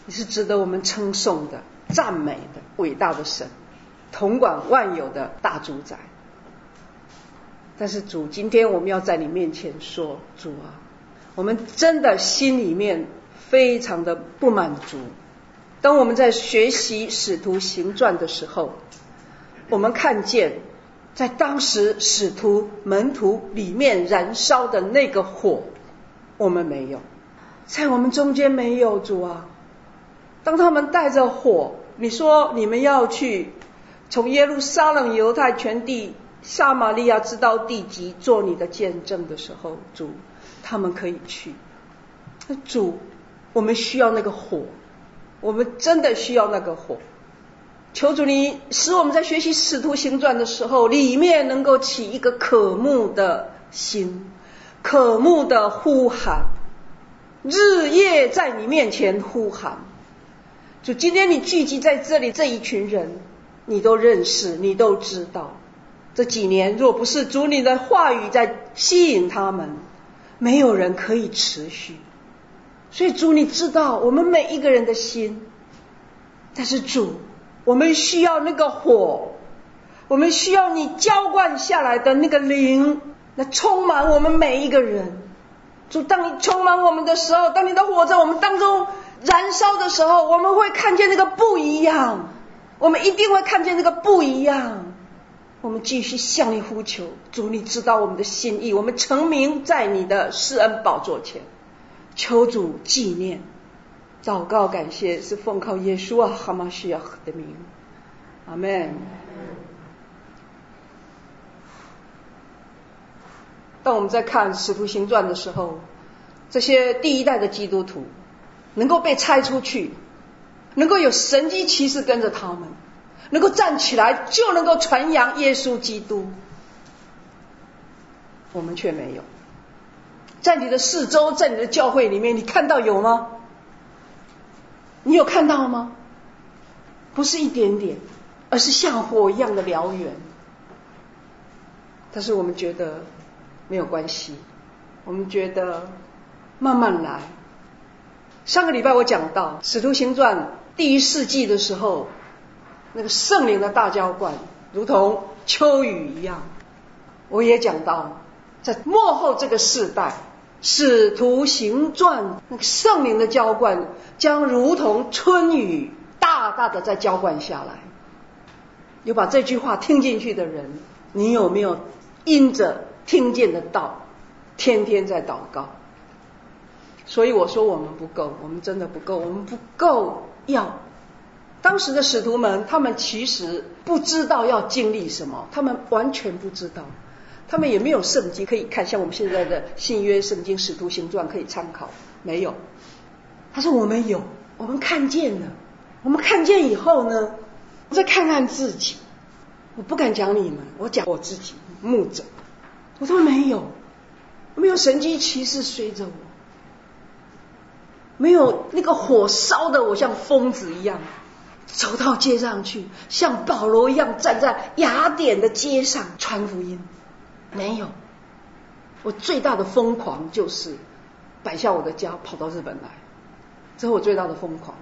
你是值得我们称颂的、赞美的、伟大的神，统管万有的大主宰。但是主，今天我们要在你面前说，主啊，我们真的心里面非常的不满足。当我们在学习使徒行传的时候，我们看见在当时使徒门徒里面燃烧的那个火，我们没有，在我们中间没有。主啊，当他们带着火，你说你们要去从耶路撒冷、犹太全地、撒玛利亚直到地极做你的见证的时候，主，他们可以去。主，我们需要那个火，我们真的需要那个火。求主你使我们在学习使徒行传的时候，里面能够起一个渴慕的心，渴慕的呼喊，日夜在你面前呼喊。主，今天你聚集在这里这一群人，你都认识，你都知道。这几年若不是主你的话语在吸引他们，没有人可以持续。所以主，你知道我们每一个人的心，但是主，我们需要那个火，我们需要你浇灌下来的那个灵，那充满我们每一个人。主，当你充满我们的时候，当你的火在我们当中燃烧的时候，我们会看见那个不一样，我们一定会看见那个不一样。我们继续向你呼求，主，你知道我们的心意，我们成名在你的施恩宝座前，求主纪念。祷告感谢是奉靠耶稣啊哈马西亚的名，阿们。当我们在看使徒行传的时候，这些第一代的基督徒能够被拆出去，能够有神迹奇事跟着他们，能够站起来就能够传扬耶稣基督，我们却没有。在你的四周，在你的教会里面，你看到有吗？你有看到吗？不是一点点，而是像火一样的燎原。但是我们觉得没有关系，我们觉得慢慢来。上个礼拜我讲到使徒行传第1世纪的时候，那个圣灵的大浇灌如同秋雨一样。我也讲到在末后这个世代，使徒行传那个圣灵的浇灌将如同春雨大大的再浇灌下来。有把这句话听进去的人，你有没有因着听见的道天天在祷告？所以我说我们不够，我们真的不够，我们不够要。当时的使徒们，他们其实不知道要经历什么，他们完全不知道，他们也没有圣经可以看，像我们现在的新约圣经使徒行传可以参考，没有。他说我们有，我们看见了，我们看见以后呢，再看看自己。我不敢讲你们，我讲我自己，牧者，我说没有，没有神迹奇事随着我，没有那个火烧的我像疯子一样走到街上去，像保罗一样站在雅典的街上传福音，没有。我最大的疯狂就是摆下我的家跑到日本来，这是我最大的疯狂。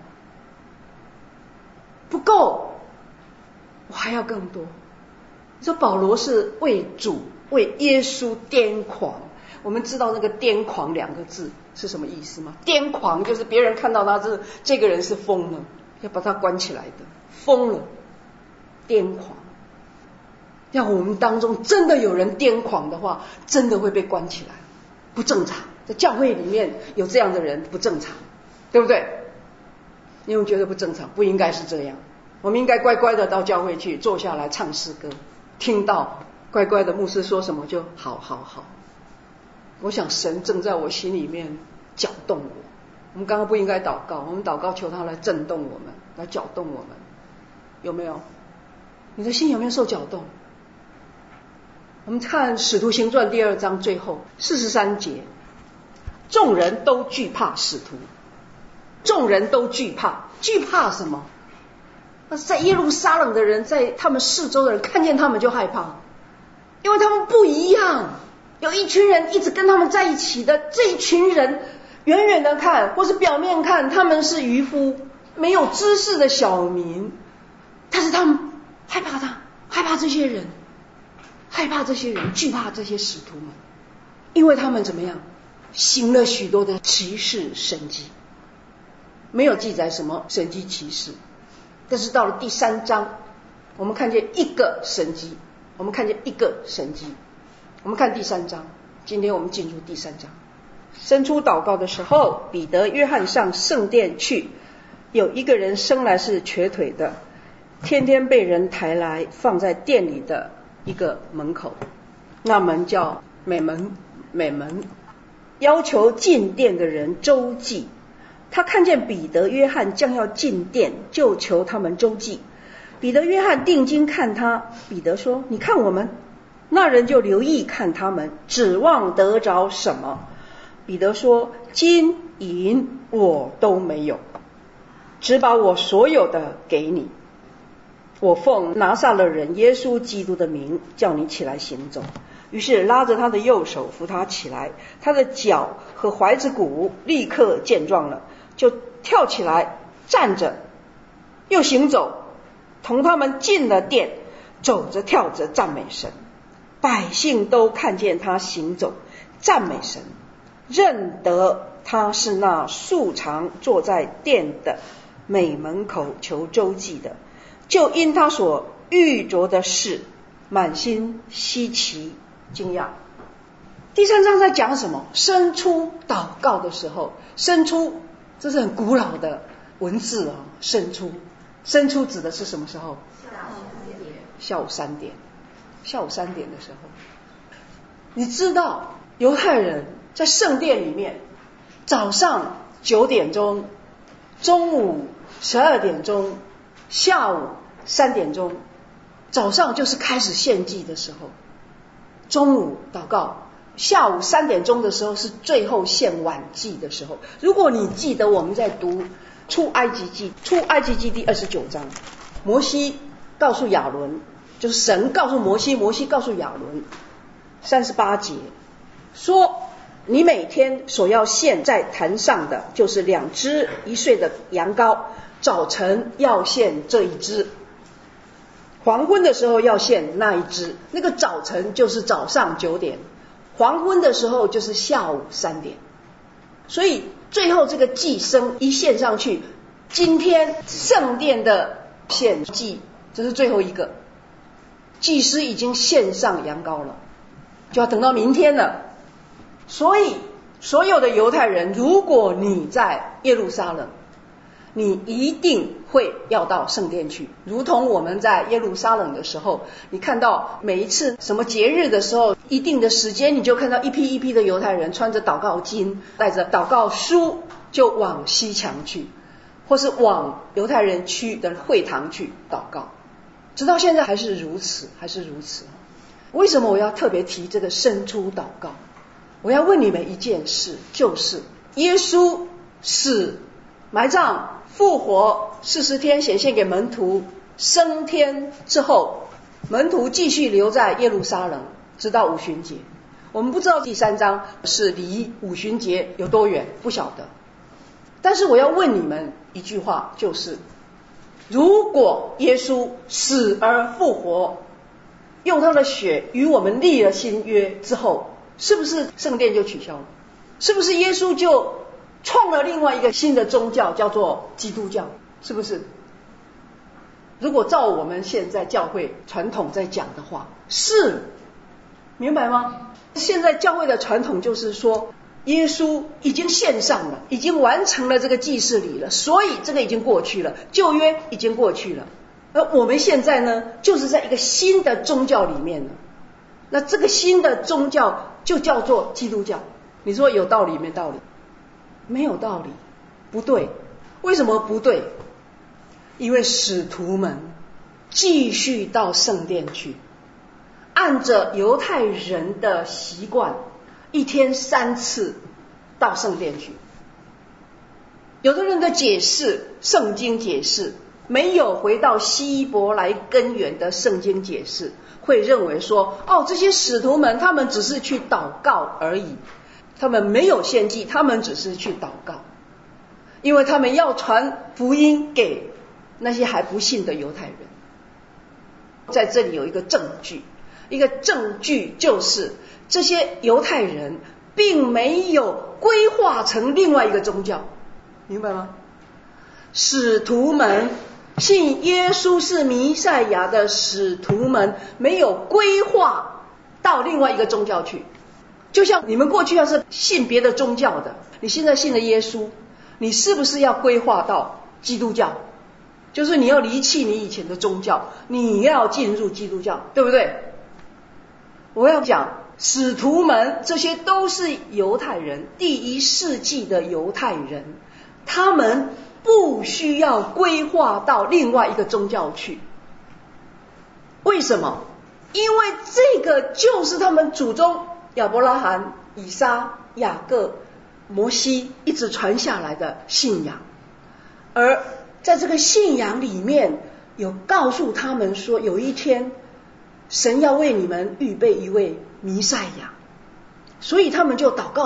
不够，我还要更多。你说保罗是为主为耶稣癫狂，我们知道那个癫狂2个字是什么意思吗？癫狂就是别人看到他这个人是疯了，要把他关起来的，疯了，癫狂。要我们当中真的有人癫狂的话，真的会被关起来，不正常。在教会里面有这样的人不正常，对不对？你有觉得不正常？不应该是这样，我们应该乖乖的到教会去坐下来唱诗歌，听到乖乖的牧师说什么就好好好。我想神正在我心里面搅动我。我们刚刚不应该祷告，我们祷告求他来震动我们，来搅动我们，有没有？你的心有没有受搅动？我们看使徒行传第2章最后43节，众人都惧怕使徒，众人都惧怕，惧怕什么？那在耶路撒冷的人，在他们四周的人看见他们就害怕，因为他们不一样。有一群人一直跟他们在一起的，这一群人远远的看或是表面看他们是渔夫， 没有知识的小民，但是他们害怕他，害怕这些人，害怕这些人，惧怕这些使徒们，因为他们怎么样，行了许多的奇事神迹。没有记载什么神迹奇事，但是到了第3章，我们看见一个神迹，我们看见一个神迹。我们看第3章，今天我们进入第3章。申初祷告的时候，彼得、约翰上圣殿去，有一个人生来是瘸腿的，天天被人抬来放在殿里的一个门口，那门叫美门，要求进殿的人周济。他看见彼得、约翰将要进殿，就求他们周济。彼得、约翰定睛看他，彼得说：你看我们。那人就留意看他们，指望得着什么。彼得说：金银我都没有，只把我所有的给你。我奉拿撒勒人耶稣基督的名叫你起来行走。于是拉着他的右手扶他起来，他的脚和踝子骨立刻健壮了，就跳起来站着，又行走，同他们进了殿，走着跳着赞美神。百姓都看见他行走赞美神，认得他是那素常坐在殿的美门口求周济的，就因他所遇着的事满心稀奇惊讶。第3章在讲什么？申初祷告的时候，申初这是很古老的文字啊。申初指的是什么时候？下午3点。下午3点的时候，你知道犹太人在圣殿里面，早上9点钟，中午12点钟，下午3点钟，早上就是开始献祭的时候，中午祷告，下午3点钟的时候是最后献晚祭的时候。如果你记得我们在读出埃及记第29章，摩西告诉亚伦，就是神告诉摩西，摩西告诉亚伦，38节说，你每天所要献在坛上的就是2只1岁的羊羔，早晨要献这1只，黄昏的时候要献那1只。那个早晨就是早上9点，黄昏的时候就是下午3点。所以最后这个祭牲一献上去，今天圣殿的献祭这是最后一个，祭司已经献上羊羔了，就要等到明天了。所以所有的犹太人，如果你在耶路撒冷，你一定会要到圣殿去。如同我们在耶路撒冷的时候，你看到每一次什么节日的时候，一定的时间你就看到一批一批的犹太人穿着祷告巾，带着祷告书，就往西墙去，或是往犹太人区的会堂去祷告。直到现在还是如此，还是如此。为什么我要特别提这个申初祷告？我要问你们一件事，就是耶稣死、埋葬、复活40天，显现给门徒，升天之后，门徒继续留在耶路撒冷，直到五旬节。我们不知道第3章是离五旬节有多远，不晓得。但是我要问你们一句话，就是如果耶稣死而复活，用他的血与我们立了新约之后，是不是圣殿就取消了？是不是耶稣就创了另外一个新的宗教，叫做基督教？是不是？如果照我们现在教会传统在讲的话，是，明白吗？现在教会的传统就是说，耶稣已经献上了，已经完成了这个祭祀礼了，所以这个已经过去了，旧约已经过去了。而我们现在呢，就是在一个新的宗教里面了。那这个新的宗教就叫做基督教。你说有道理没道理？没有道理，不对。为什么不对？因为使徒们继续到圣殿去，按着犹太人的习惯，一天3次到圣殿去。有的人的解释，圣经解释没有回到希伯来根源的圣经解释，会认为说，这些使徒们他们只是去祷告而已，他们没有献祭，他们只是去祷告。 因为他们要传福音给那些还不信的犹太人。在这里有一个证据，一个证据就是这些犹太人并没有规划成另外一个宗教，明白吗？使徒们信耶稣是弥赛亚的使徒们没有规划到另外一个宗教去，就像你们过去要是信别的宗教的，你现在信了耶稣，你是不是要规划到基督教？就是你要离弃你以前的宗教，你要进入基督教，对不对？我要讲使徒们这些都是犹太人，第1世纪的犹太人，他们不需要规划到另外一个宗教去。为什么？因为这个就是他们祖宗亚伯拉罕、以撒、雅各、摩西一直传下来的信仰，而在这个信仰里面有告诉他们说，有一天神要为你们预备一位弥赛亚，所以他们就祷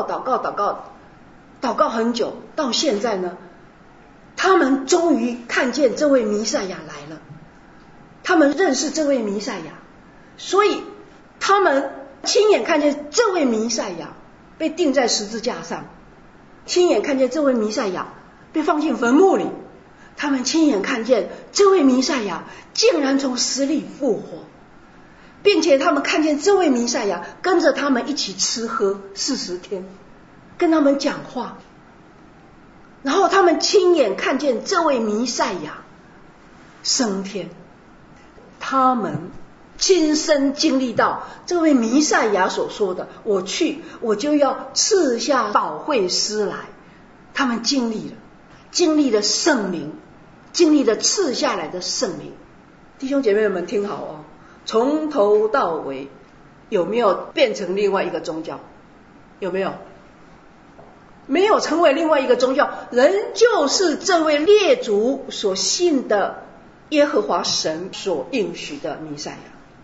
告很久，到现在呢，他们终于看见这位弥赛亚来了，他们认识这位弥赛亚，所以他们亲眼看见这位弥赛亚被钉在十字架上，亲眼看见这位弥赛亚被放进坟墓里，他们亲眼看见这位弥赛亚竟然从死里复活，并且他们看见这位弥赛亚跟着他们一起吃喝40天，跟他们讲话，然后他们亲眼看见这位弥赛亚升天，他们亲身经历到这位弥赛亚所说的，我去我就要赐下保惠师来，他们经历了圣灵，经历了赐下来的圣灵。弟兄姐妹们听好哦，从头到尾有没有变成另外一个宗教？有没有？没有成为另外一个宗教，仍旧是这位列祖所信的耶和华神所应许的弥赛亚。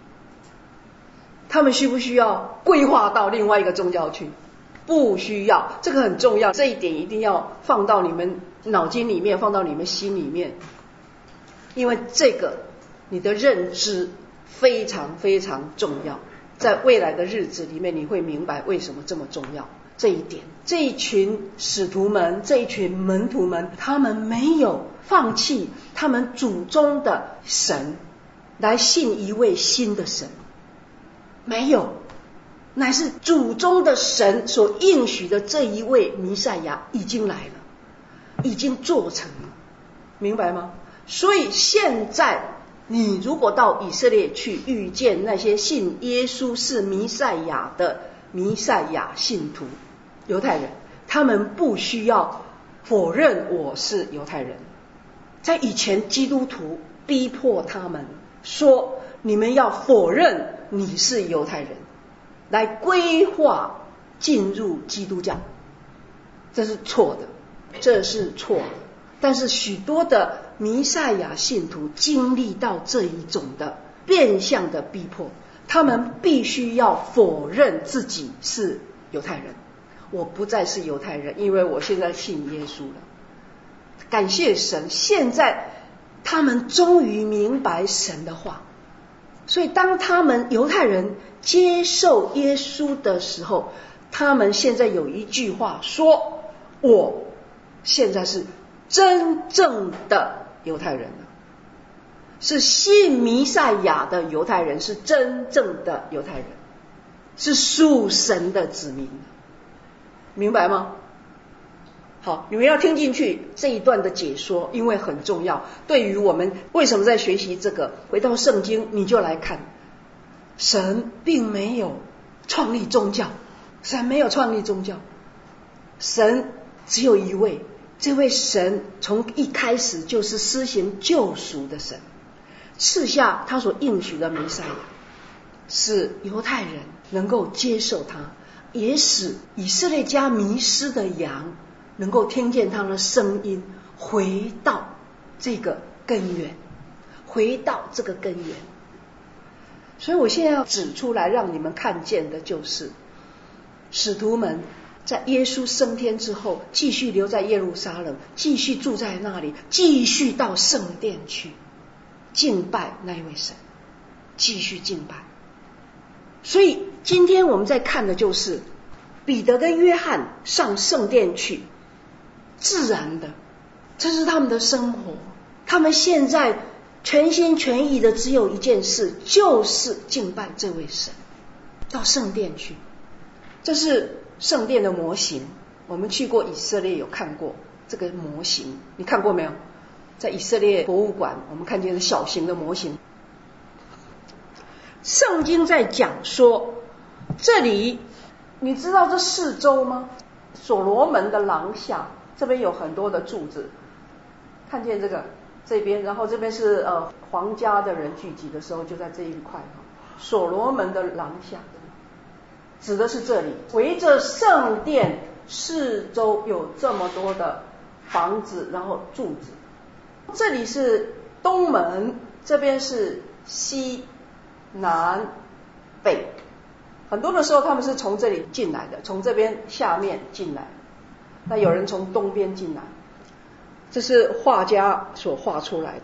他们需不需要规划到另外一个宗教去？不需要，这个很重要，这一点一定要放到你们脑筋里面，放到你们心里面，因为这个你的认知非常非常重要，在未来的日子里面你会明白为什么这么重要。这一点，这一群使徒们，这一群门徒们，他们没有放弃他们祖宗的神来信一位新的神，没有，乃是祖宗的神所应许的这一位弥赛亚已经来了，已经做成了，明白吗？所以现在你如果到以色列去遇见那些信耶稣是弥赛亚的弥赛亚信徒犹太人，他们不需要否认我是犹太人。在以前基督徒逼迫他们说，你们要否认你是犹太人，来规划进入基督教，这是错的，这是错的。但是许多的弥赛亚信徒经历到这一种的变相的逼迫，他们必须要否认自己是犹太人。我不再是犹太人，因为我现在信耶稣了。感谢神，现在他们终于明白神的话。所以当他们犹太人接受耶稣的时候，他们现在有一句话说，我现在是真正的犹太人了，是信弥赛亚的犹太人，是真正的犹太人，是属神的子民，明白吗？好，你们要听进去这一段的解说，因为很重要，对于我们为什么在学习这个，回到圣经你就来看，神并没有创立宗教，神没有创立宗教，神只有一位，这位神从一开始就是施行救赎的神，赐下他所应许的弥赛亚，使犹太人能够接受他，也使以色列家迷失的羊能够听见他的声音，回到这个根源，回到这个根源。所以我现在要指出来让你们看见的就是，使徒们在耶稣升天之后，继续留在耶路撒冷，继续住在那里，继续到圣殿去敬拜那一位神，继续敬拜。所以今天我们在看的就是彼得跟约翰上圣殿去，自然的，这是他们的生活。他们现在全心全意的只有一件事，就是敬拜这位神，到圣殿去。这是圣殿的模型，我们去过以色列有看过这个模型，你看过没有？在以色列博物馆我们看见的小型的模型。圣经在讲说，这里你知道这四周吗？所罗门的廊下，这边有很多的柱子，看见这边，然后这边是皇家的人聚集的时候就在这一块。所罗门的廊下指的是这里，围着圣殿四周有这么多的房子，然后柱子。这里是东门，这边是西南北，很多的时候他们是从这里进来的，从这边下面进来，那有人从东边进来。这是画家所画出来的，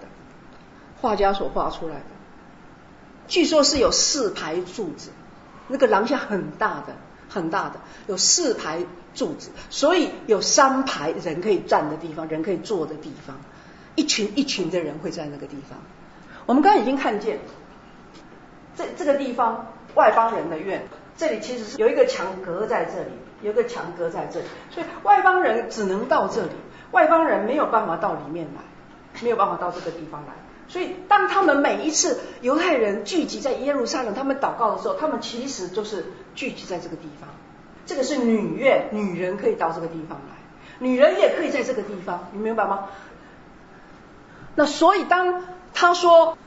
据说是有4排柱子，那个廊下很大的，有4排柱子，所以有3排人可以站的地方，人可以坐的地方，一群的人会在那个地方。我们刚才已经看见这个地方外邦人的院，这里其实是有一个墙隔在这里，所以外邦人只能到这里，外邦人没有办法到里面来，没有办法到这个地方来。所以当他们每一次犹太人聚集在耶路撒冷，他们祷告的时候，他们其实就是聚集在这个地方。这个是女院，女人可以到这个地方来，女人也可以在这个地方，你明白吗？那所以当他说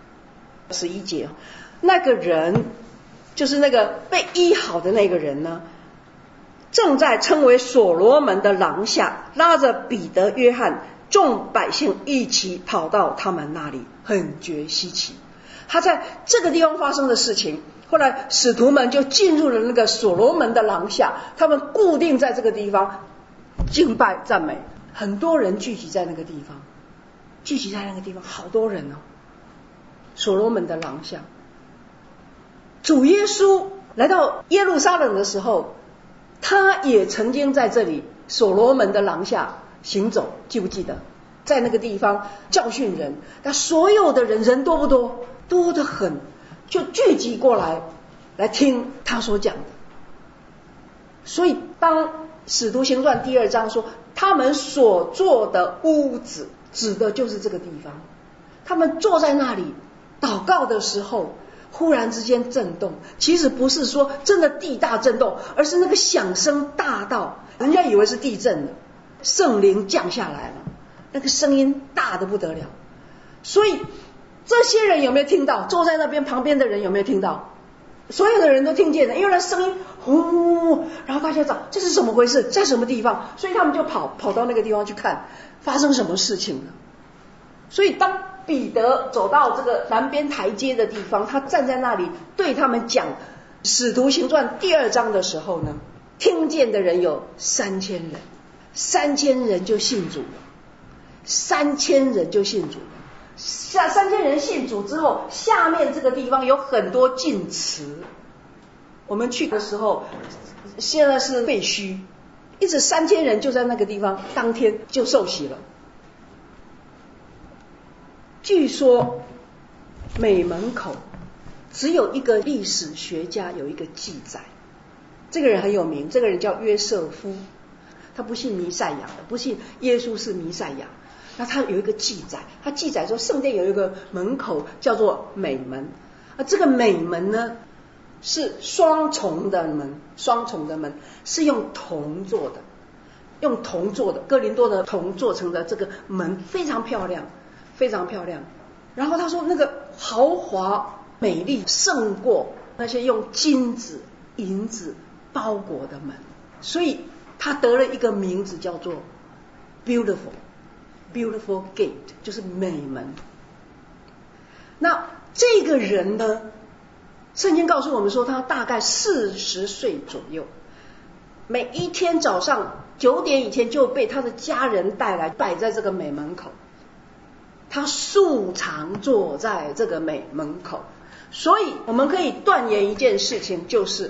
11节，那个人就是那个被医好的那个人呢，正在称为所罗门的廊下，拉着彼得、约翰，众百姓一起跑到他们那里，很觉稀奇。他在这个地方发生的事情，后来使徒们就进入了那个所罗门的廊下，他们固定在这个地方敬拜赞美，很多人聚集在那个地方，好多人哦。所罗门的廊下，主耶稣来到耶路撒冷的时候，他也曾经在这里所罗门的廊下行走，记不记得？在那个地方教训人，那所有的人多不多？多得很，就聚集过来听他所讲的。所以当使徒行传第2章说他们所坐的屋子，指的就是这个地方。他们坐在那里祷告的时候，忽然之间震动，其实不是说真的地大震动，而是那个响声大到人家以为是地震了，圣灵降下来了，那个声音大得不得了。所以这些人有没有听到？坐在那边旁边的人有没有听到？所有的人都听见了，因为那声音呼，然后大家找这是怎么回事，在什么地方，所以他们就跑到那个地方去看发生什么事情了。所以当彼得走到这个南边台阶的地方，他站在那里对他们讲使徒行传第2章的时候呢，听见的人有3000人，3000人就信主了，3000人就信主了。3000人信主之后，下面这个地方有很多禁词，我们去的时候现在是废墟，一直3000人就在那个地方当天就受洗了。据说美门口只有一个历史学家有一个记载，这个人很有名，这个人叫约瑟夫，他不信弥赛亚的，不信耶稣是弥赛亚。那他有一个记载，他记载说圣殿有一个门口叫做美门，这个美门呢是双重的门，是用铜做的，哥林多的铜做成的这个门，非常漂亮。然后他说那个豪华美丽胜过那些用金子银子包裹的门，所以他得了一个名字叫做 Beautiful Gate， 就是美门。那这个人呢，圣经告诉我们说他大概40岁左右， 每一天早上9点以前就被他的家人带来摆在这个美门口，他素常坐在这个美门口。所以我们可以断言一件事情，就是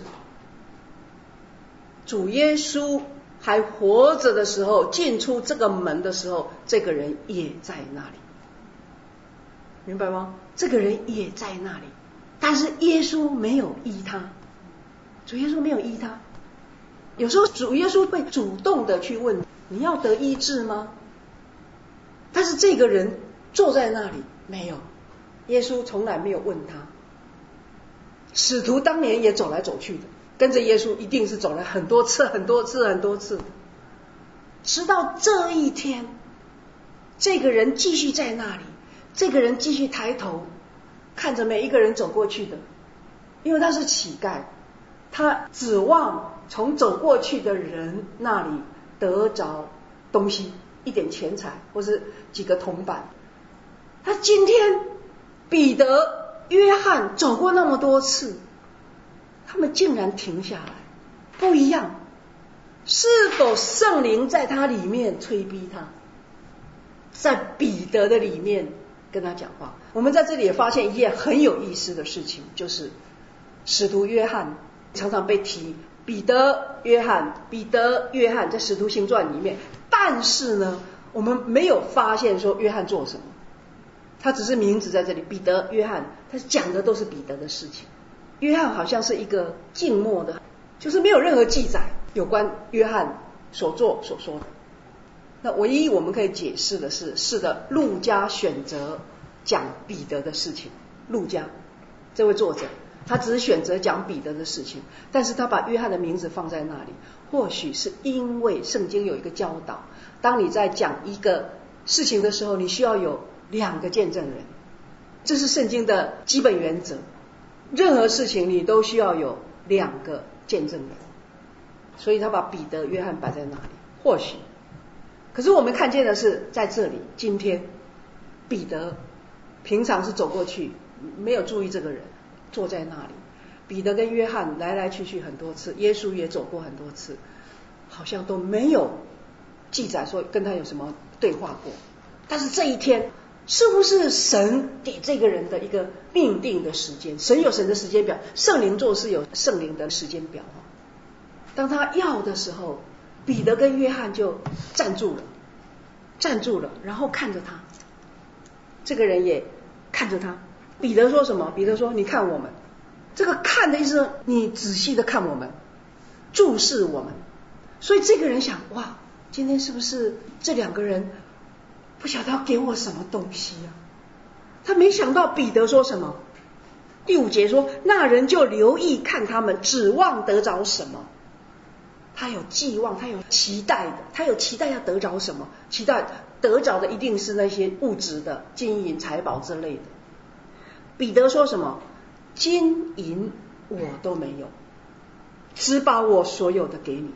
主耶稣还活着的时候，进出这个门的时候，这个人也在那里，明白吗？这个人也在那里，但是耶稣没有医他，主耶稣没有医他。有时候主耶稣会主动的去问你要得医治吗？但是这个人坐在那里没有，耶稣从来没有问他。使徒当年也走来走去的，跟着耶稣一定是走了很多次的，直到这一天，这个人继续在那里，这个人继续抬头看着每一个人走过去的，因为他是乞丐，他指望从走过去的人那里得着东西，一点钱财或是几个铜板。他今天彼得约翰走过那么多次，他们竟然停下来，不一样。是否圣灵在他里面催逼他，在彼得的里面跟他讲话？我们在这里也发现一件很有意思的事情，就是使徒约翰常常被提，彼得约翰在使徒行传里面，但是呢我们没有发现说约翰做什么，他只是名字在这里，彼得约翰，他讲的都是彼得的事情。约翰好像是一个静默的，就是没有任何记载有关约翰所做所说的。那唯一我们可以解释的是的，路加选择讲彼得的事情。路加这位作者他只是选择讲彼得的事情，但是他把约翰的名字放在那里，或许是因为圣经有一个教导，当你在讲一个事情的时候，你需要有2个见证人，这是圣经的基本原则，任何事情你都需要有2个见证人，所以他把彼得约翰摆在那里，或许。可是我们看见的是在这里，今天彼得平常是走过去没有注意这个人，坐在那里。彼得跟约翰来来去去很多次，耶稣也走过很多次，好像都没有记载说跟他有什么对话过。但是这一天是不是神给这个人的一个命定的时间？神有神的时间表，圣灵做事有圣灵的时间表。当他要的时候，彼得跟约翰就站住了，然后看着他，这个人也看着他。彼得说什么？彼得说你看我们，这个看的意思，你仔细的看我们，注视我们。所以这个人想，哇，今天是不是这2个人不晓得要给我什么东西啊？他没想到彼得说什么。第5节说，那人就留意看他们，指望得着什么。他有寄望，他有期待的，他有期待要得着什么？期待得着的一定是那些物质的金银财宝之类的。彼得说什么？金银我都没有，只把我所有的给你。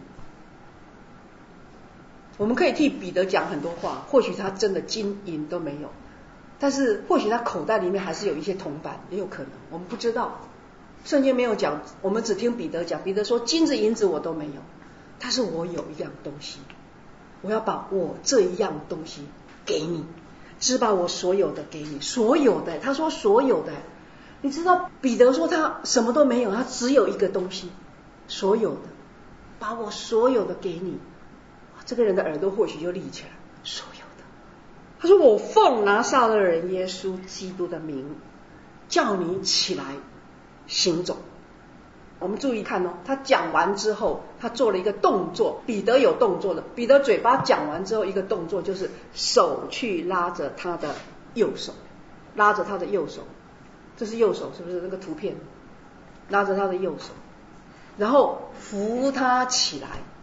我们可以替彼得讲很多话，或许他真的金银都没有，但是或许他口袋里面还是有一些铜板，也有可能，我们不知道。圣经没有讲，我们只听彼得讲。彼得说金子银子我都没有，但是我有一样东西，我要把我这一样东西给你，只把我所有的给你。所有的，他说所有的。你知道彼得说他什么都没有，他只有一个东西，所有的，把我所有的给你。这个人的耳朵或许就立起来，所有的。他说我奉拿撒勒人耶稣基督的名叫你起来行走。我们注意看哦，他讲完之后他做了一个动作，彼得有动作的。彼得嘴巴讲完之后一个动作就是手去拉着他的右手，拉着他的右手，这是右手是不是？那个图片拉着他的右手，然后扶他起来。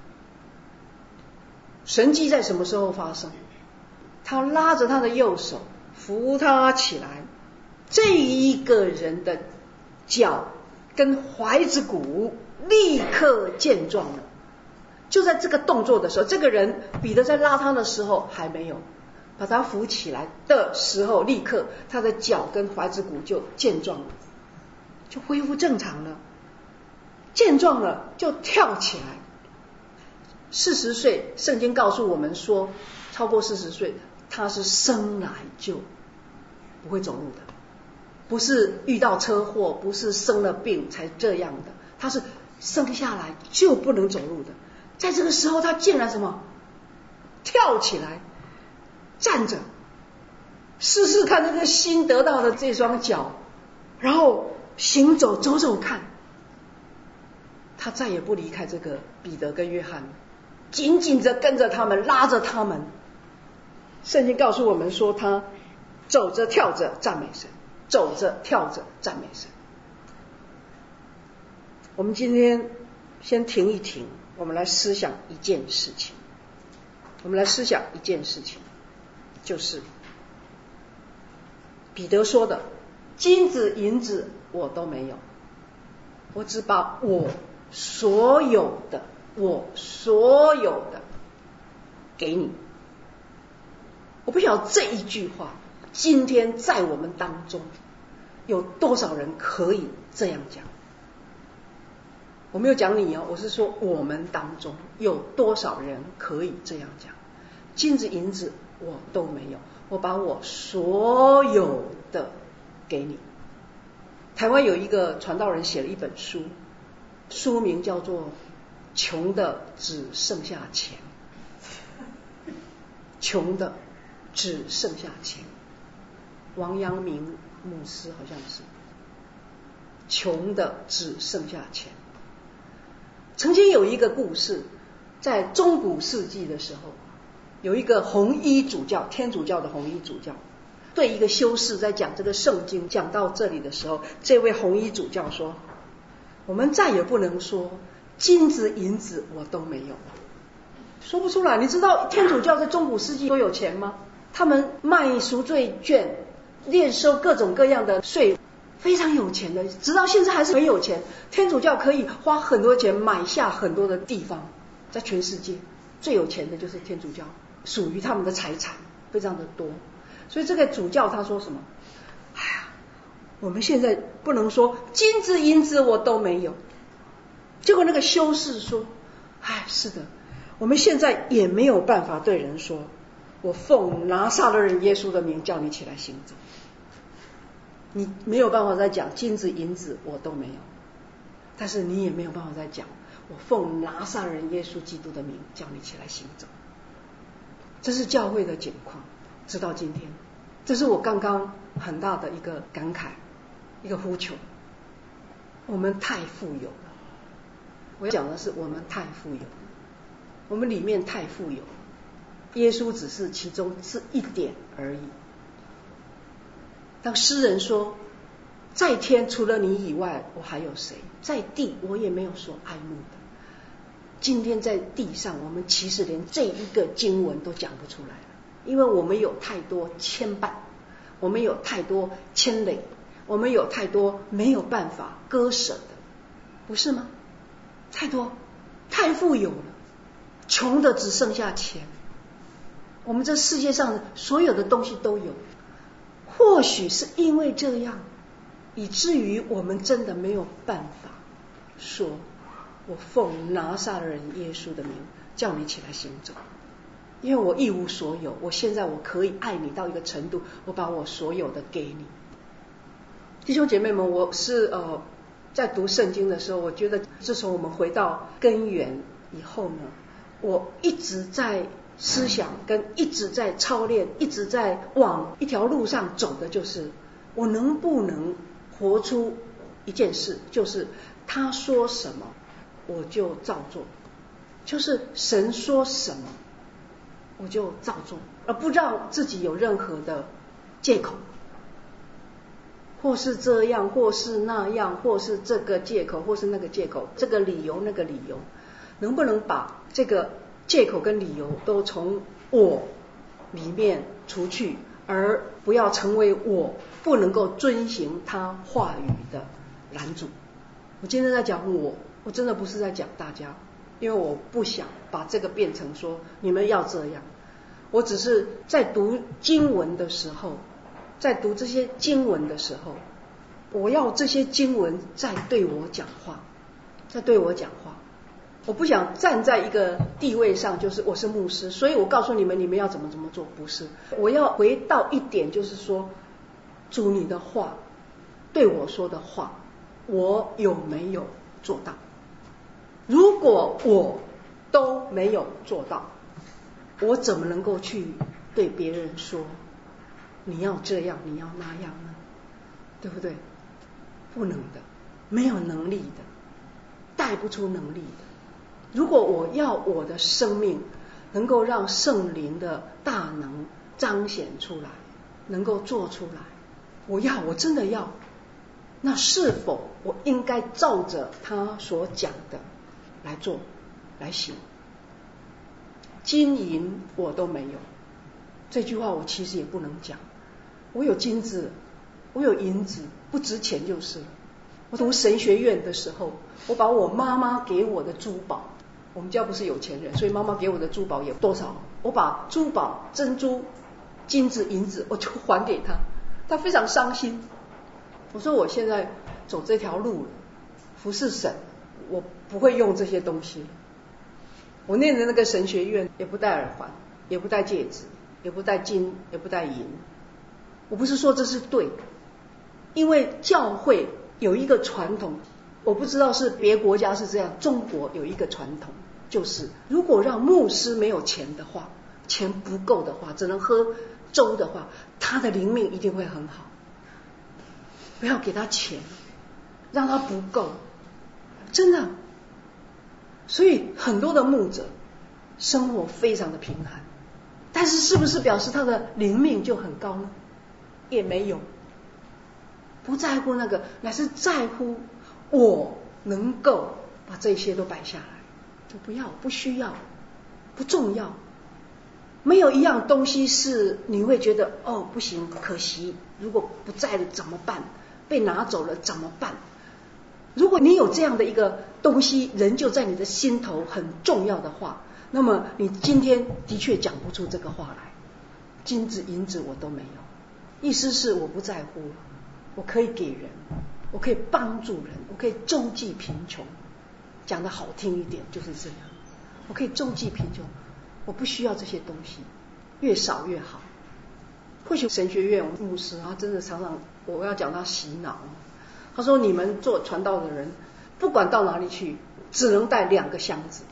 神迹在什么时候发生？他拉着他的右手扶他起来，这一个人的脚跟踝子骨立刻健壮了。就在这个动作的时候，这个人彼得在拉他的时候还没有，把他扶起来的时候，立刻他的脚跟踝子骨就健壮了，就恢复正常了。健壮了就跳起来， 40岁，圣经告诉我们说，超过40岁的他是生来就不会走路的，不是遇到车祸，不是生了病才这样的，他是生下来就不能走路的。在这个时候他竟然什么跳起来站着，试试看这个新得到的这双脚，然后行走，走走看。他再也不离开这个彼得跟约翰，紧紧地跟着他们，拉着他们。圣经告诉我们说，他走着跳着赞美神，走着跳着赞美神。我们今天先停一停，我们来思想一件事情。就是彼得说的，金子银子我都没有，我只把我所有的给你。我不晓得这一句话今天在我们当中有多少人可以这样讲。我没有讲你我是说我们当中有多少人可以这样讲，金子银子我都没有，我把我所有的给你。台湾有一个传道人写了一本书，书名叫做《穷的只剩下钱》，穷的只剩下钱。王阳明牧师好像是，穷的只剩下钱。曾经有一个故事，在中古世纪的时候，有一个红衣主教，天主教的红衣主教，对一个修士在讲这个圣经，讲到这里的时候，这位红衣主教说，我们再也不能说金子银子我都没有了，说不出来。你知道天主教在中古世纪多有钱吗？他们卖赎罪券，敛收各种各样的税，非常有钱的，直到现在还是很有钱。天主教可以花很多钱买下很多的地方，在全世界最有钱的就是天主教，属于他们的财产非常的多。所以这个主教他说什么，我们现在不能说金子银子我都没有。结果那个修士说，是的，我们现在也没有办法对人说，我奉拿撒勒人耶稣的名叫你起来行走。你没有办法再讲金子银子我都没有，但是你也没有办法再讲我奉拿撒勒人耶稣基督的名叫你起来行走。这是教会的景况，直到今天。这是我刚刚很大的一个感慨，一个呼求。我们太富有了，我要讲的是我们太富有了，我们里面太富有了，耶稣只是其中是一点而已。当诗人说，在天除了你以外我还有谁，在地我也没有所爱慕的。今天在地上，我们其实连这一个经文都讲不出来了，因为我们有太多牵绊，我们有太多牵累，我们有太多没有办法割舍的，不是吗？太多，太富有了，穷的只剩下钱。我们这世界上所有的东西都有，或许是因为这样，以至于我们真的没有办法说，我奉拿撒勒人耶稣的名叫你起来行走。因为我一无所有，我现在我可以爱你到一个程度，我把我所有的给你。弟兄姐妹们，我是在读圣经的时候，我觉得自从我们回到根源以后呢，我一直在思想跟一直在操练，一直在往一条路上走的，就是我能不能活出一件事，就是他说什么我就照做，就是神说什么我就照做，而不让自己有任何的借口，或是这样或是那样，或是这个借口或是那个借口，这个理由那个理由，能不能把这个借口跟理由都从我里面除去，而不要成为我不能够遵行他话语的拦阻。我今天在讲我真的不是在讲大家，因为我不想把这个变成说你们要这样。我只是在读经文的时候，在读这些经文的时候，我要这些经文在对我讲话，在对我讲话。 我不想站在一个地位上，就是我是牧师，所以我告诉你们，你们要怎么做，不是。我要回到一点，就是说，主你的话，对我说的话，我有没有做到？如果我都没有做到，我怎么能够去对别人说你要这样，你要那样呢？对不对？不能的，没有能力的，带不出能力的。如果我要我的生命能够让圣灵的大能彰显出来，能够做出来，我真的要，那是否我应该照着他所讲的来做来行？金银我都没有，这句话我其实也不能讲。我有金子，我有银子，不值钱就是了。我读神学院的时候，我把我妈妈给我的珠宝，我们家不是有钱人，所以妈妈给我的珠宝有多少，我把珠宝、珍珠、金子、银子我就还给她，她非常伤心。我说我现在走这条路了，服侍神，我不会用这些东西了。我念的那个神学院也不戴耳环，也不戴戒指，也不戴金，也不戴银。我不是说这是对，因为教会有一个传统，我不知道是别国家是这样，中国有一个传统，就是如果让牧师没有钱的话，钱不够的话，只能喝粥的话，他的灵命一定会很好。不要给他钱，让他不够，真的。所以很多的牧者生活非常的贫寒，但是是不是表示他的灵命就很高呢？也没有。不在乎那个，乃是在乎我能够把这些都摆下来，就不要，不需要，不重要。没有一样东西是你会觉得哦不行，可惜，如果不在了怎么办？被拿走了怎么办？如果你有这样的一个东西，人就在你的心头很重要的话，那么你今天的确讲不出这个话来。金子银子我都没有，意思是我不在乎，我可以给人，我可以帮助人，我可以周济贫穷。讲得好听一点就是这样，我可以周济贫穷，我不需要这些东西，越少越好。或许神学院牧师他真的常常我要讲他洗脑，他说你们做传道的人不管到哪里去只能带2个箱子。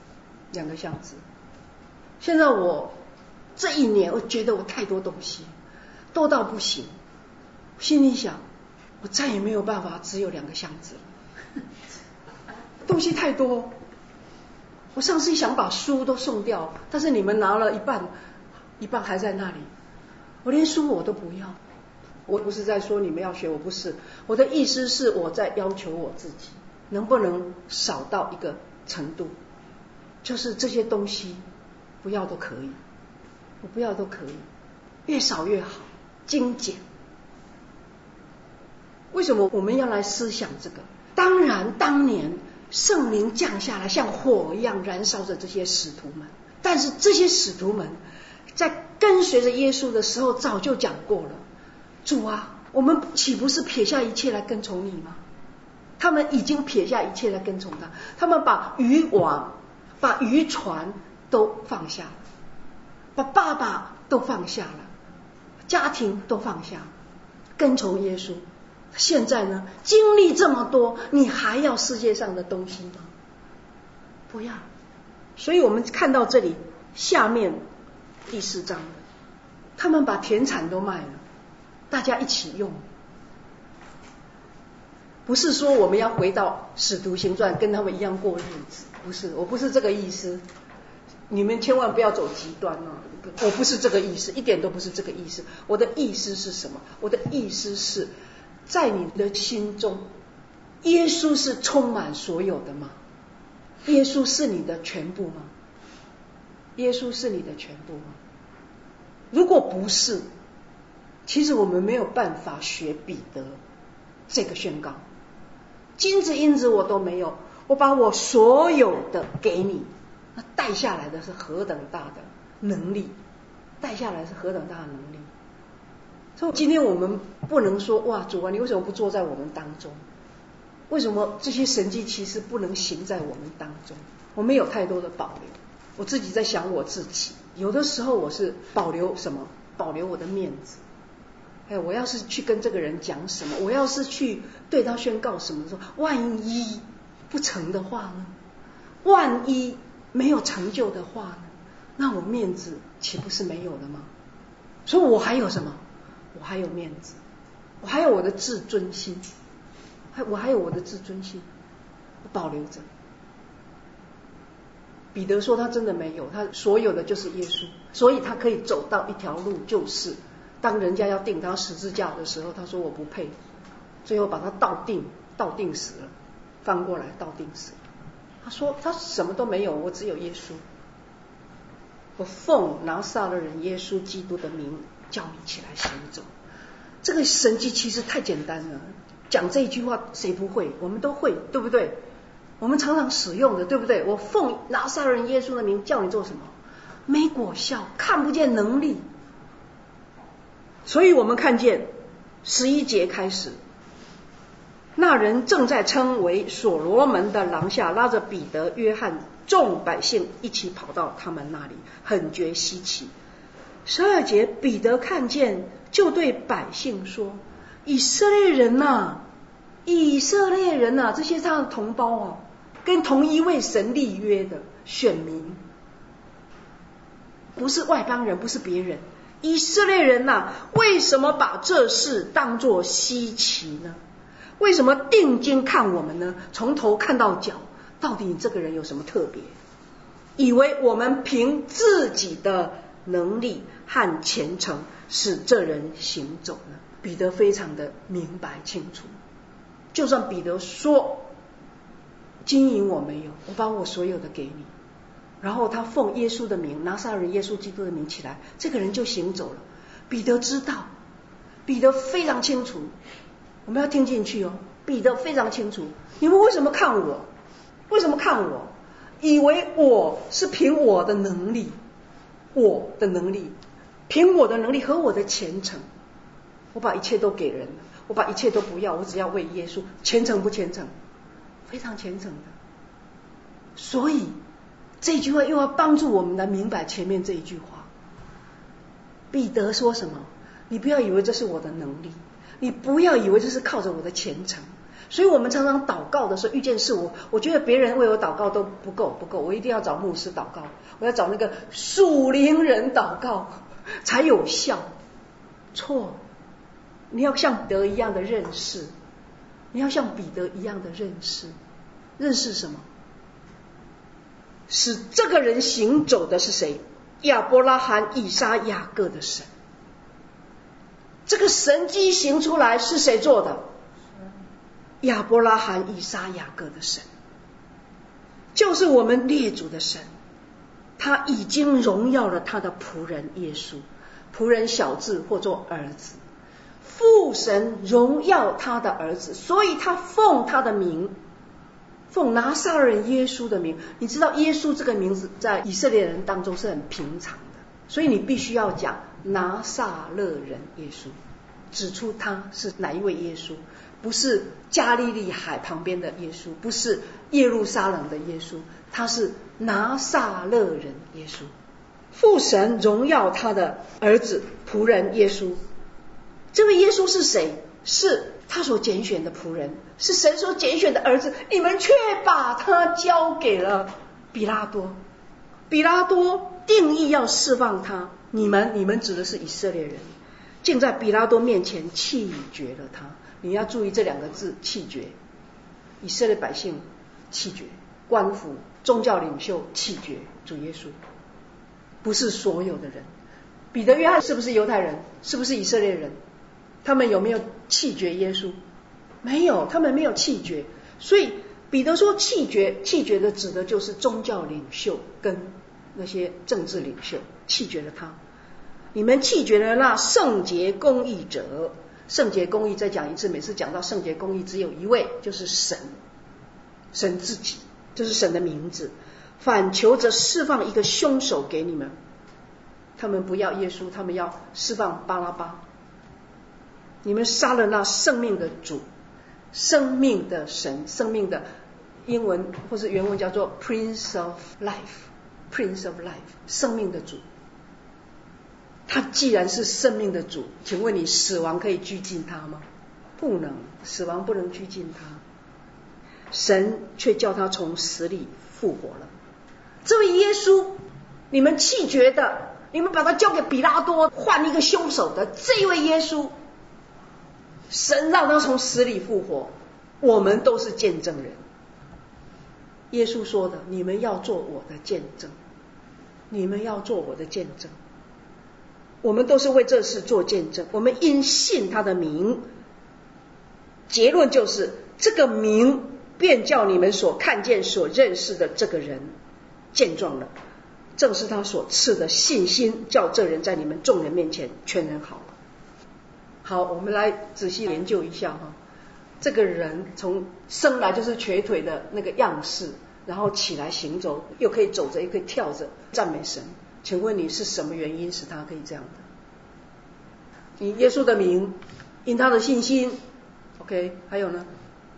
现在我这一年我觉得我太多东西多到不行，心里想我再也没有办法只有2个箱子东西太多。我上次想把书都送掉，但是你们拿了一半还在那里，我连书我都不要。我不是在说你们要学，我不是，我的意思是我在要求我自己能不能少到一个程度，就是这些东西不要都可以，我不要都可以，越少越好，精简。为什么我们要来思想这个？当然当年圣灵降下来像火一样燃烧着这些使徒们，但是这些使徒们在跟随着耶稣的时候早就讲过了，主啊，我们岂不是撇下一切来跟从你吗？他们已经撇下一切来跟从他，他们把渔网把渔船都放下了，把爸爸都放下了，家庭都放下，跟从耶稣。现在呢，经历这么多，你还要世界上的东西吗？不要。所以我们看到这里下面第4章，他们把田产都卖了，大家一起用。不是说我们要回到使徒行传跟他们一样过日子，不是，我不是这个意思，你们千万不要走极端啊！我不是这个意思，一点都不是这个意思。我的意思是什么？我的意思是在你的心中，耶稣是充满所有的吗？耶稣是你的全部吗？耶稣是你的全部吗？如果不是，其实我们没有办法学彼得这个宣告。金子银子我都没有，我把我所有的给你，那带下来的是何等大的能力，带下来是何等大的能力。所以今天我们不能说哇主啊，你为什么不坐在我们当中？ 为什么这些神迹奇事不能行在我们当中？我们有太多的保留。我自己在想我自己，有的时候我是保留什么？保留我的面子。我要是去跟这个人讲什么，我要是去对他宣告什么，说万一不成的话呢？万一没有成就的话呢？那我面子岂不是没有了吗？所以我还有什么？我还有面子，我还有我的自尊心，我还有我的自尊心，我保留着。彼得说他真的没有，他所有的就是耶稣，所以他可以走到一条路，就是当人家要钉他十字架的时候，他说我不配，最后把他倒钉死了，翻过来倒钉死了。他说他什么都没有，我只有耶稣，我奉拿撒勒人耶稣基督的名叫你起来行走。这个神迹其实太简单了，讲这一句话谁不会？我们都会，对不对？我们常常使用的，对不对？我奉拿撒勒人耶稣的名叫你做什么？没果效，看不见能力。所以我们看见11节开始，那人正在称为所罗门的廊下，拉着彼得、约翰众百姓一起跑到他们那里，很觉稀奇。12节，彼得看见，就对百姓说：以色列人啊，以色列人啊，这些他的同胞啊，跟同一位神立约的选民，不是外邦人，不是别人。以色列人啊，为什么把这事当作稀奇呢？为什么定睛看我们呢？从头看到脚，到底你这个人有什么特别？以为我们凭自己的能力和虔诚使这人行走呢？彼得非常的明白清楚，就算彼得说金银我没有，我把我所有的给你，然后他奉耶稣的名，拿撒勒人耶稣基督的名起来，这个人就行走了。彼得知道，彼得非常清楚，我们要听进去哦。彼得非常清楚，你们为什么看我？为什么看我？以为我是凭我的能力，我的能力，凭我的能力和我的虔诚，我把一切都给人了，我把一切都不要，我只要为耶稣。虔诚不虔诚？非常虔诚的。所以这句话又要帮助我们来明白前面这一句话。彼得说什么？你不要以为这是我的能力，你不要以为这是靠着我的虔诚。所以我们常常祷告的时候，遇见事我觉得别人为我祷告都不够，我一定要找牧师祷告，我要找那个属灵人祷告才有效。错，你要像彼得一样的认识，你要像彼得一样的认识。认识什么？使这个人行走的是谁？亚伯拉罕、以撒、雅各的神。这个神迹行出来是谁做的？亚伯拉罕、以撒、雅各的神，就是我们列祖的神。他已经荣耀了他的仆人耶稣，仆人小字或作儿子。父神荣耀他的儿子，所以他奉他的名，奉拿撒勒人耶稣的名。你知道耶稣这个名字在以色列人当中是很平常的，所以你必须要讲拿撒勒人耶稣，指出他是哪一位耶稣，不是加利利海旁边的耶稣，不是耶路撒冷的耶稣，他是拿撒勒人耶稣。父神荣耀他的儿子仆人耶稣。这位耶稣是谁？是他所拣选的仆人，是神所拣选的儿子，你们却把他交给了比拉多。比拉多定义要释放他，你们指的是以色列人，竟在比拉多面前弃绝了他。你要注意这两个字，弃绝。以色列百姓弃绝，官府宗教领袖弃绝主耶稣，不是所有的人。彼得、约翰是不是犹太人？是不是以色列人？他们有没有弃绝耶稣？没有，他们没有弃绝。所以彼得说弃绝的指的就是宗教领袖跟那些政治领袖，弃绝了他。你们弃绝了那圣洁公义者。圣洁公义再讲一次，每次讲到圣洁公义只有一位，就是神，神自己，这是神的名字。反求着释放一个凶手给你们。他们不要耶稣，他们要释放巴拉巴。你们杀了那生命的主， 生命的神，生命的英文或是原文叫做 Prince of Life， 生命的主。他既然是生命的主，请问你死亡可以拘禁他吗？不能，死亡不能拘禁他。神却叫他从死里复活了。这位耶稣，你们弃绝的，你们把他交给比拉多换一个凶手的这一位耶稣，神让他从死里复活，我们都是见证人。耶稣说的，你们要做我的见证，你们要做我的见证。我们都是为这事做见证，我们因信他的名。结论就是，这个名便叫你们所看见所认识的这个人见状了，正是他所赐的信心，叫这人在你们众人面前全然好了。好，我们来仔细研究一下哈，这个人从生来就是瘸腿的那个样式，然后起来行走，又可以走着，又可以跳着赞美神。请问你是什么原因使他可以这样的？以耶稣的名，因他的信心。OK， 还有呢？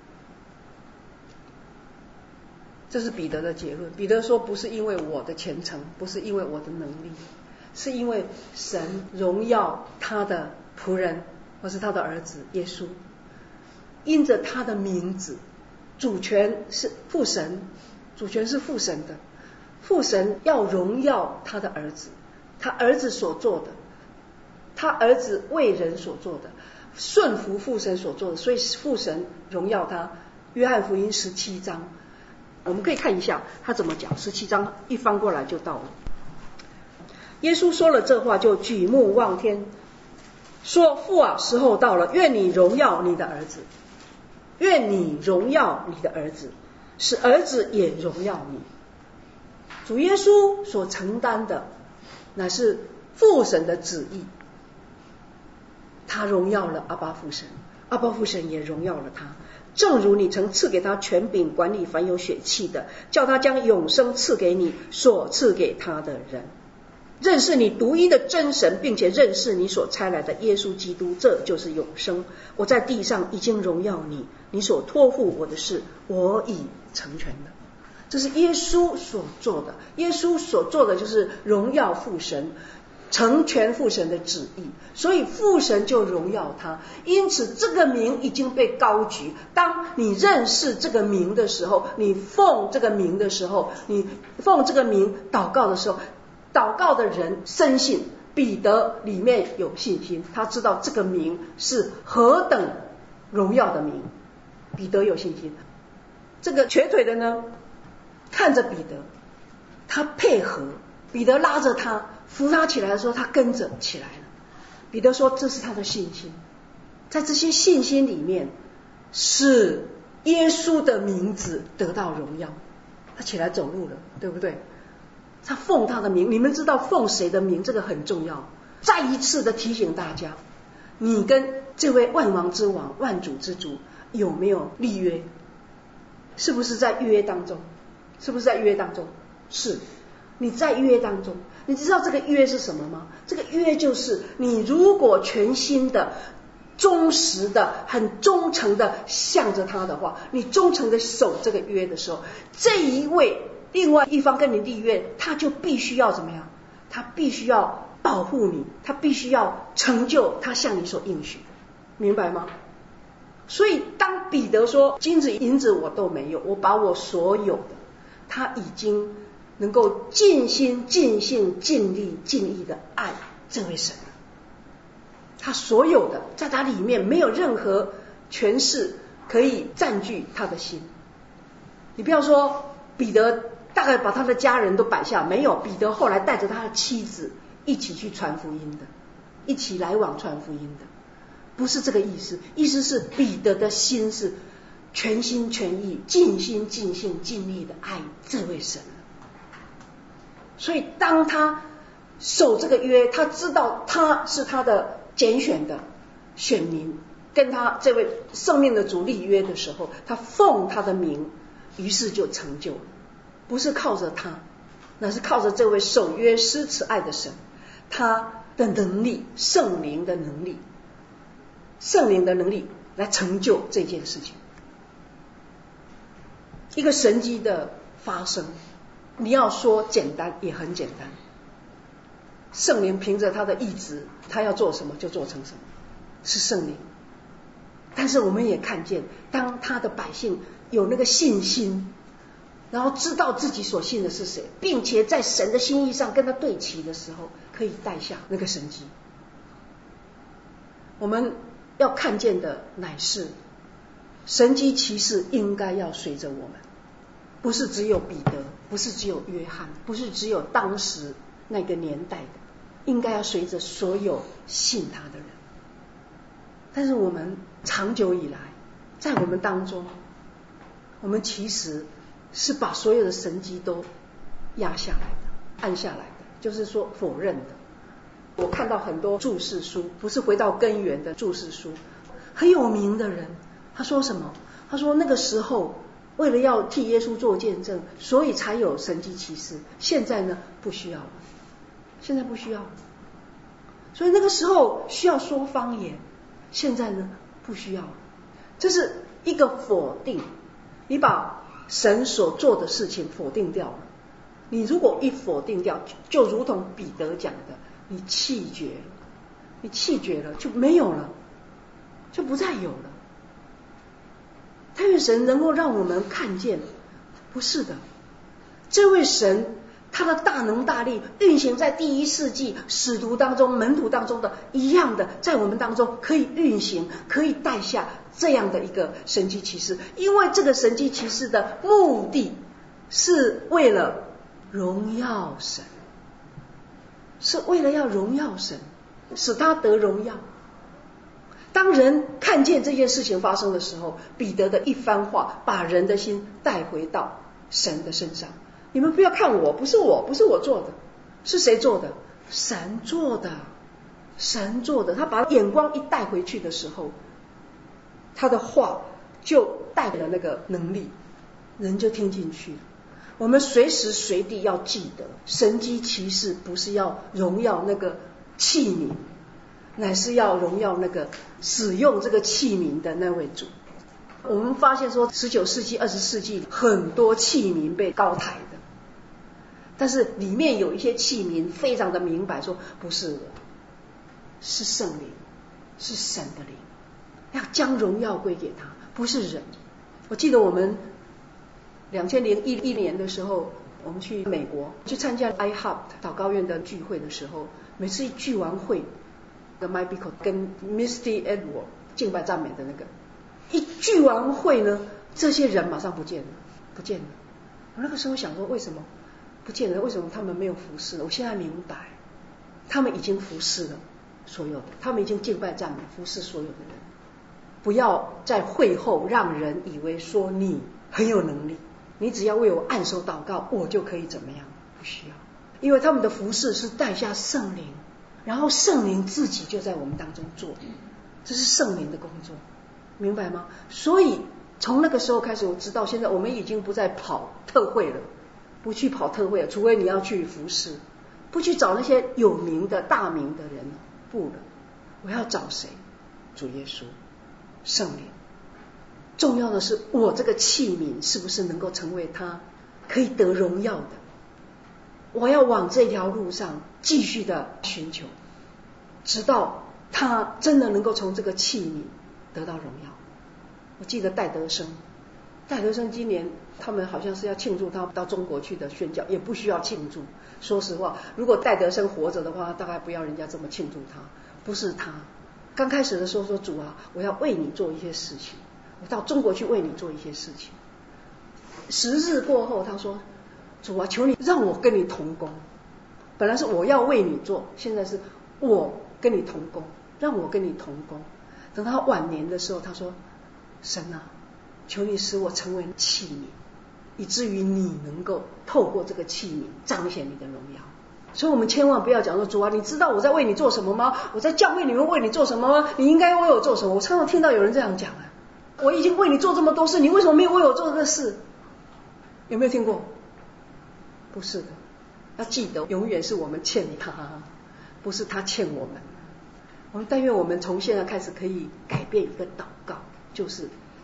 这是彼得的结论。彼得说，不是因为我的虔诚，不是因为我的能力，是因为神荣耀他的仆人，或是他的儿子耶稣，因着他的名字，主权是父神，主权是父神的，父神要荣耀他的儿子，他儿子所做的，他儿子为人所做的，顺服父神所做的，所以父神荣耀他。约翰福音17章，我们可以看一下他怎么讲。17章一翻过来就到了。耶稣说了这话，就举目望天，说：父啊，时候到了，愿你荣耀你的儿子，愿你荣耀你的儿子，使儿子也荣耀你。主耶稣所承担的乃是父神的旨意，他荣耀了阿爸父神，阿爸父神也荣耀了他。正如你曾赐给他权柄管理凡有血气的，叫他将永生赐给你所赐给他的人。认识你独一的真神，并且认识你所差来的耶稣基督，这就是永生。我在地上已经荣耀你，你所托付我的事，我已成全了。这是耶稣所做的，耶稣所做的就是荣耀父神，成全父神的旨意，所以父神就荣耀他。因此这个名已经被高举。当你认识这个名的时候，你奉这个名的时候，你奉这个名祷告的时候，祷告的人深信，彼得里面有信心，他知道这个名是何等荣耀的名。彼得有信心。这个瘸腿的呢，看着彼得，他配合，彼得拉着他扶他起来的时候，他跟着起来了。彼得说这是他的信心。在这些信心里面，使耶稣的名字得到荣耀。他起来走路了，对不对？他奉他的名。你们知道奉谁的名，这个很重要。再一次的提醒大家，你跟这位万王之王万主之主有没有立约？是不是在约当中？是不是在约当中？是。你在约当中，你知道这个约是什么吗？这个约就是你如果全心的、忠实的、很忠诚的向着他的话，你忠诚的守这个约的时候，这一位另外一方跟你立约，他就必须要怎么样？他必须要保护你，他必须要成就他向你所应许的，明白吗？所以当彼得说金子银子我都没有，我把我所有的，他已经能够尽心尽性尽力尽意的爱这位神了。他所有的在他里面没有任何权势可以占据他的心。你不要说彼得大概把他的家人都摆下，没有，彼得后来带着他的妻子一起去传福音的，一起来往传福音的，不是这个意思。意思是彼得的心是全心全意尽心尽性尽力的爱这位神。所以当他守这个约，他知道他是他的拣选的选民，跟他这位生命的主立约的时候，他奉他的名，于是就成就了。不是靠着他，那是靠着这位守约施慈爱的神，他的能力，圣灵的能力，圣灵的能力来成就这件事情。 一个神迹的发生，你要说简单也很简单，圣灵凭着他的意志，他要做什么就做成什么，是圣灵。但是我们也看见，当他的百姓有那个信心，然后知道自己所信的是谁，并且在神的心意上跟他对齐的时候，可以带下那个神迹。我们要看见的乃是神迹奇事应该要随着我们，不是只有彼得，不是只有约翰，不是只有当时那个年代的，应该要随着所有信他的人。但是我们长久以来在我们当中，我们其实是把所有的神迹都压下来的，按下来的，就是说否认的。我看到很多注释书，不是回到根源的注释书，很有名的人，他说什么？他说那个时候为了要替耶稣做见证，所以才有神迹奇事，现在呢不需要了，现在不需要了。所以那个时候需要说方言，现在呢不需要了。这是一个否定，你把神所做的事情否定掉了。你如果一否定掉，就如同彼得讲的，你弃绝了，你弃绝了就没有了，就不再有了。但愿神能够让我们看见，不是的，这位神他的大能大力运行在第一世纪使徒当中、门徒当中的一样的，在我们当中可以运行，可以带下这样的一个神迹奇事。因为这个神迹奇事的目的是为了荣耀神，是为了要荣耀神，使他得荣耀。当人看见这件事情发生的时候，彼得的一番话把人的心带回到神的身上。你们不要看我，不是我做的，是谁做的？神做的，神做的。他把眼光一带回去的时候，他的话就带了那个能力，人就听进去了。我们随时随地要记得，神迹奇事不是要荣耀那个器皿，乃是要荣耀那个使用这个器皿的那位主。我们发现说19世纪、20世纪很多器皿被高抬的，但是里面有一些器皿非常的明白说，不是我，是圣灵，是神的灵，要将荣耀归给他，不是人。我记得我们2001年的时候，我们去美国去参加 iHub 祷告院的聚会的时候，每次一聚完会的 Mike Bickle 跟 Misty Edward 敬拜赞美的那个，一聚完会呢，这些人马上不见了。我那个时候想说，为什么不见了？为什么他们没有服侍了？我现在明白，他们已经服侍了所有的，他们已经敬拜赞美服侍所有的人。不要在会后让人以为说你很有能力，你只要为我按手祷告，我就可以怎么样？不需要，因为他们的服侍是带下圣灵，然后圣灵自己就在我们当中做，这是圣灵的工作，明白吗？所以从那个时候开始，我知道现在我们已经不再跑特会了，不去跑特会了，除非你要去服侍，不去找那些有名的大名的人，不了。我要找谁？主耶稣，圣灵。重要的是我这个器皿是不是能够成为他可以得荣耀的。我要往这条路上继续的寻求，直到他真的能够从这个器皿得到荣耀。我记得戴德生今年他们好像是要庆祝他到中国去的宣教，也不需要庆祝。说实话，如果戴德生活着的话，大概不要人家这么庆祝他。不是他刚开始的时候说，主啊，我要为你做一些事情，我到中国去为你做一些事情。10日过后，他说，主啊，求你让我跟你同工。本来是我要为你做，现在是我跟你同工，让我跟你同工。等他晚年的时候，他说，神啊，求你使我成为器皿，以至于你能够透过这个器皿彰显你的荣耀。所以我们千万不要讲说，主啊，你知道我在为你做什么吗？我在教会里面为你做什么吗？你应该为我做什么？我常常听到有人这样讲啊，我已经为你做这么多事，你为什么没有为我做这个事？有没有听过？不是的，要记得永远是我们欠他，不是他欠我们。我们但愿我们从现在开始可以改变一个祷告，就是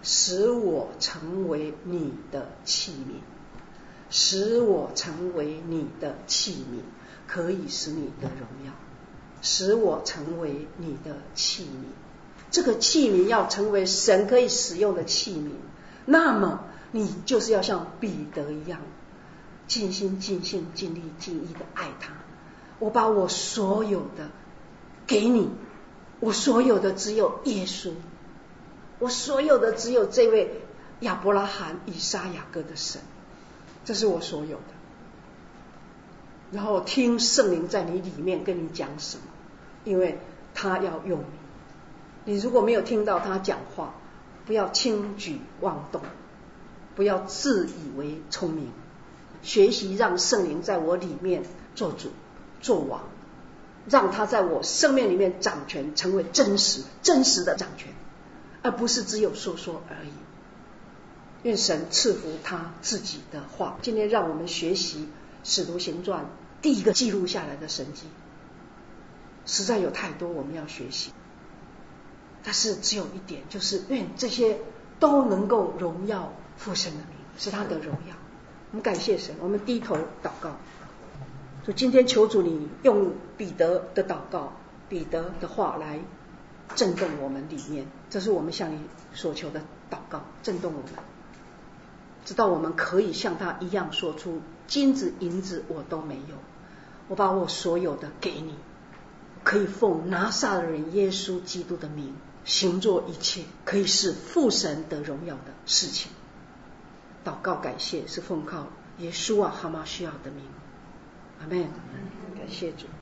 使我成为你的器皿，使我成为你的器皿，可以使你的荣耀，使我成为你的器皿。这个器皿要成为神可以使用的器皿，那么你就是要像彼得一样，尽心尽性尽力尽意的爱他。我把我所有的给你，我所有的只有耶稣，我所有的只有这位亚伯拉罕、以撒、雅各的神，这是我所有的。然后听圣灵在你里面跟你讲什么，因为他要用你。你如果没有听到他讲话，不要轻举妄动，不要自以为聪明，学习让圣灵在我里面做主做王，让他在我生命里面掌权，成为真实的掌权，而不是只有说说而已。愿神赐福他自己的话。今天让我们学习使徒行传第一个记录下来的神迹，实在有太多我们要学习，但是只有一点，就是愿这些都能够荣耀父神的名，是他的荣耀。我们感谢神，我们低头祷告。所以今天求主你用彼得的祷告、彼得的话来震动我们里面，这是我们向你所求的祷告，震动我们，直到我们可以像他一样说出金子银子我都没有，我把我所有的给你，可以奉拿撒勒人耶稣基督的名行做一切可以使父神得荣耀的事情。祷告感谢是奉靠耶稣啊哈马西亚的名，阿们。感谢主。